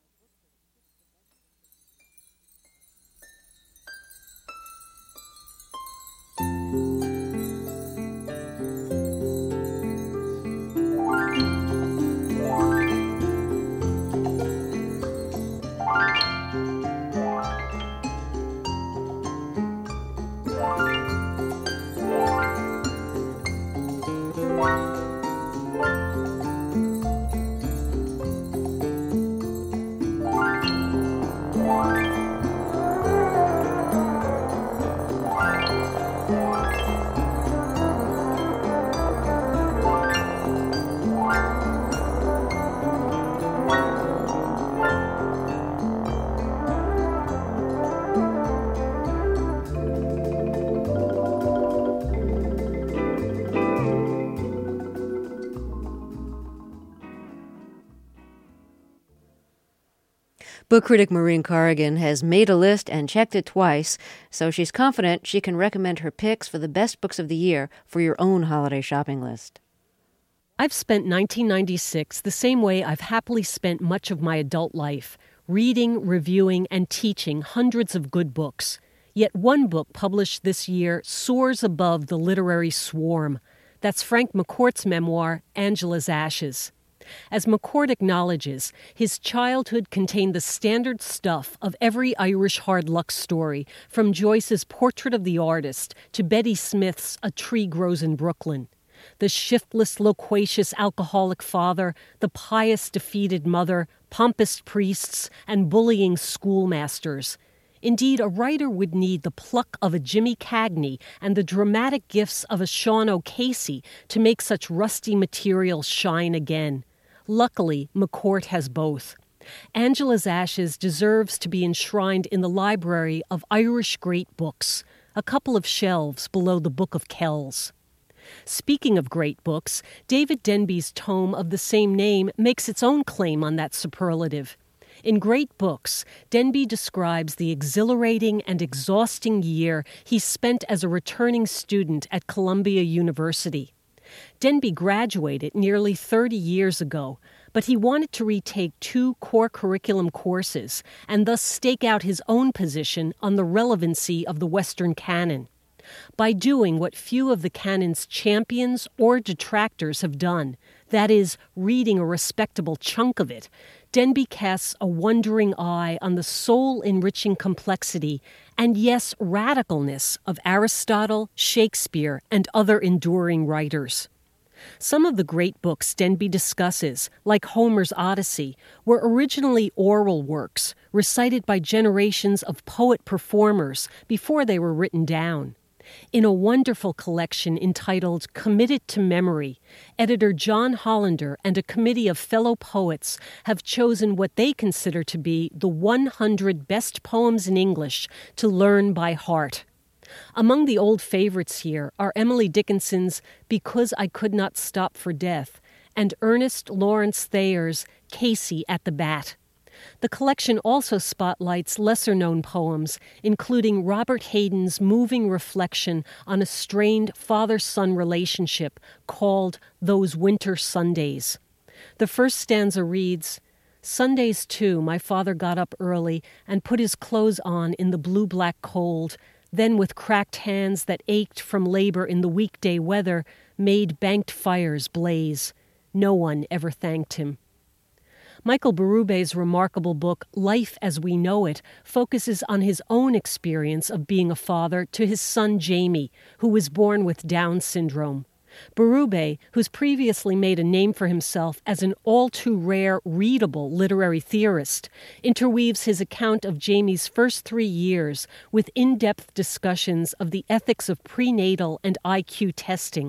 Book critic Maureen Corrigan has made a list and checked it twice, so she's confident she can recommend her picks for the best books of the year for your own holiday shopping list. I've spent nineteen ninety-six the same way I've happily spent much of my adult life, reading, reviewing, and teaching hundreds of good books. Yet one book published this year soars above the literary swarm. That's Frank McCourt's memoir, Angela's Ashes. As McCourt acknowledges, his childhood contained the standard stuff of every Irish hard luck story, from Joyce's Portrait of the Artist to Betty Smith's A Tree Grows in Brooklyn. The shiftless, loquacious alcoholic father, the pious, defeated mother, pompous priests, and bullying schoolmasters. Indeed, a writer would need the pluck of a Jimmy Cagney and the dramatic gifts of a Sean O'Casey to make such rusty material shine again. Luckily, McCourt has both. Angela's Ashes deserves to be enshrined in the library of Irish great books, a couple of shelves below the Book of Kells. Speaking of great books, David Denby's tome of the same name makes its own claim on that superlative. In Great Books, Denby describes the exhilarating and exhausting year he spent as a returning student at Columbia University. Denby graduated nearly thirty years ago, but he wanted to retake two core curriculum courses and thus stake out his own position on the relevancy of the Western canon. By doing what few of the canon's champions or detractors have done, that is, reading a respectable chunk of it, Denby casts a wondering eye on the soul-enriching complexity and, yes, radicalness of Aristotle, Shakespeare, and other enduring writers. Some of the great books Denby discusses, like Homer's Odyssey, were originally oral works, recited by generations of poet-performers before they were written down. In a wonderful collection entitled Committed to Memory, editor John Hollander and a committee of fellow poets have chosen what they consider to be the one hundred best poems in English to learn by heart. Among the old favorites here are Emily Dickinson's Because I Could Not Stop for Death and Ernest Lawrence Thayer's Casey at the Bat. The collection also spotlights lesser-known poems, including Robert Hayden's moving reflection on a strained father-son relationship called Those Winter Sundays. The first stanza reads, "Sundays, too, my father got up early and put his clothes on in the blue-black cold, then with cracked hands that ached from labor in the weekday weather, made banked fires blaze. No one ever thanked him." Michael Berube's remarkable book, Life as We Know It, focuses on his own experience of being a father to his son Jamie, who was born with Down syndrome. Berube, who's previously made a name for himself as an all-too-rare, readable literary theorist, interweaves his account of Jamie's first three years with in-depth discussions of the ethics of prenatal and I Q testing.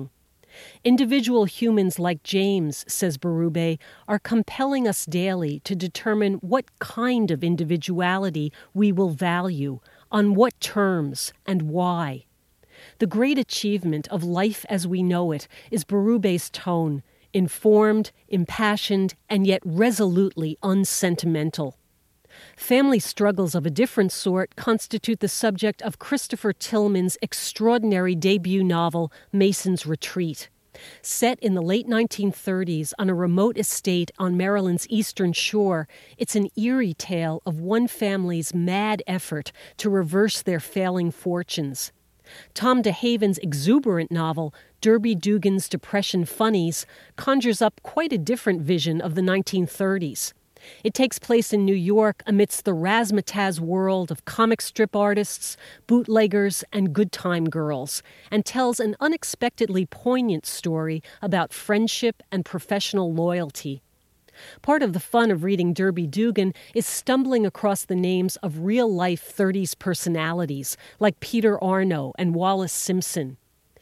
Individual humans like James, says Berube, are compelling us daily to determine what kind of individuality we will value, on what terms, and why. The great achievement of life as we know it is Berube's tone, informed, impassioned, and yet resolutely unsentimental. Family struggles of a different sort constitute the subject of Christopher Tillman's extraordinary debut novel, Mason's Retreat. Set in the late nineteen thirties on a remote estate on Maryland's eastern shore, it's an eerie tale of one family's mad effort to reverse their failing fortunes. Tom DeHaven's exuberant novel, Derby Dugan's Depression Funnies, conjures up quite a different vision of the nineteen thirties. It takes place in New York amidst the razzmatazz world of comic strip artists, bootleggers, and good time girls, and tells an unexpectedly poignant story about friendship and professional loyalty. Part of the fun of reading Derby Dugan is stumbling across the names of real-life thirties personalities like Peter Arno and Wallace Simpson.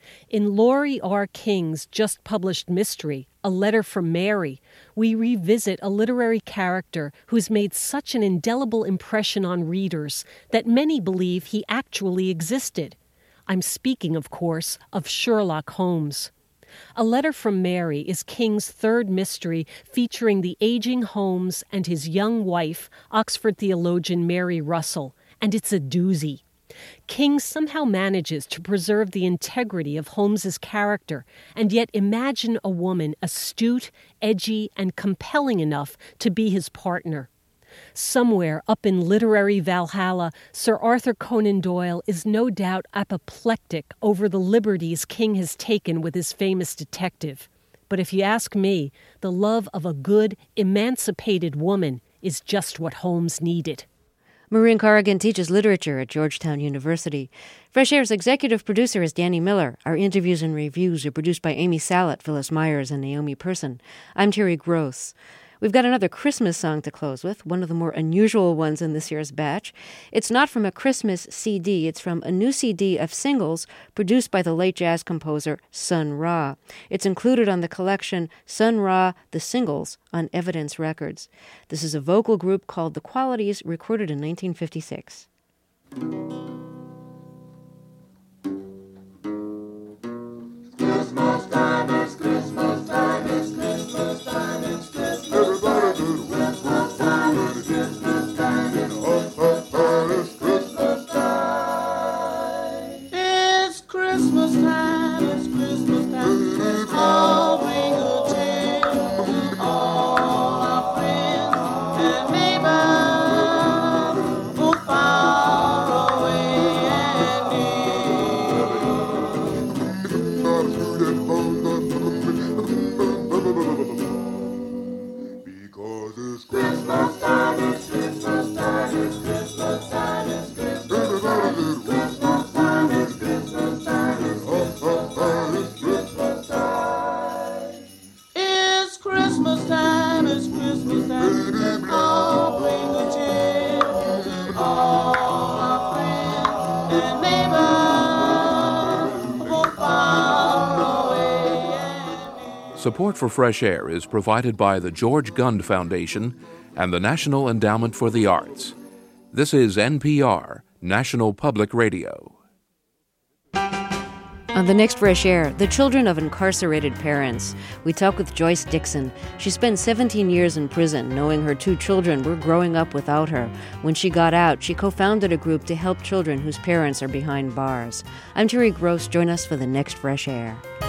In Laurie R. King's just-published mystery, A Letter from Mary, we revisit a literary character who's made such an indelible impression on readers that many believe he actually existed. I'm speaking, of course, of Sherlock Holmes. A Letter from Mary is King's third mystery featuring the aging Holmes and his young wife, Oxford theologian Mary Russell, and it's a doozy. King somehow manages to preserve the integrity of Holmes's character and yet imagine a woman astute, edgy, and compelling enough to be his partner. Somewhere up in literary Valhalla, Sir Arthur Conan Doyle is no doubt apoplectic over the liberties King has taken with his famous detective. But if you ask me, the love of a good, emancipated woman is just what Holmes needed. Maureen Corrigan teaches literature at Georgetown University. Fresh Air's executive producer is Danny Miller. Our interviews and reviews are produced by Amy Salet, Phyllis Myers, and Naomi Person. I'm Terry Gross. We've got another Christmas song to close with, one of the more unusual ones in this year's batch. It's not from a Christmas C D. It's from a new C D of singles produced by the late jazz composer Sun Ra. It's included on the collection Sun Ra, The Singles on Evidence Records. This is a vocal group called The Qualities, recorded in nineteen fifty-six. Christmas time, it's Christmas time, it's Christmas time, it's Christmas time. Everybody do Christmas time, it's Christmas time, it's Christmas time, it's Christmas time. It's Christmas time, it's Christmas time. All bring good cheer, all our friends and neighbors, both far away and because it's Christmas time, it's Christmas time, it's Christmas time, it's Christmas time, it's Christmas time, it's Christmas time, it's Christmas time, it's Christmas time. It's Christmas time, it's Christmas time. All bring the cheer, all our friends and neighbors, both far away and near. Support for Fresh Air is provided by the George Gund Foundation and the National Endowment for the Arts. This is N P R, National Public Radio. On the next Fresh Air, the children of incarcerated parents. We talk with Joyce Dixon. She spent seventeen years in prison, knowing her two children were growing up without her. When she got out, she co-founded a group to help children whose parents are behind bars. I'm Terry Gross. Join us for the next Fresh Air.